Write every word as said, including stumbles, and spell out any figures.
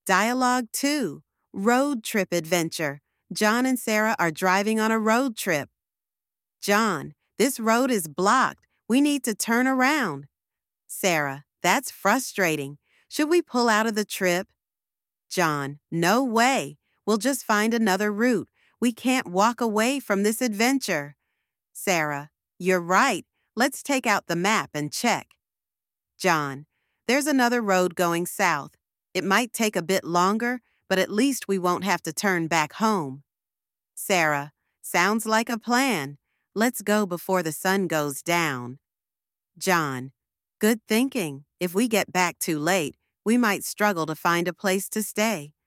Dialogue two. Road trip adventure. John and Sarah are driving on a road trip. John, this road is blocked. We need to turn around. Sarah, that's frustrating. Should we pull out of the trip? John, no way. We'll just find another route. We can't walk away from this adventure. Sarah, you're right. Let's take out the map and check. John, there's another road going south. It might take a bit longer, but at least we won't have to turn back home. Sarah, sounds like a plan. Let's go before the sun goes down. John, good thinking. If we get back too late, we might struggle to find a place to stay.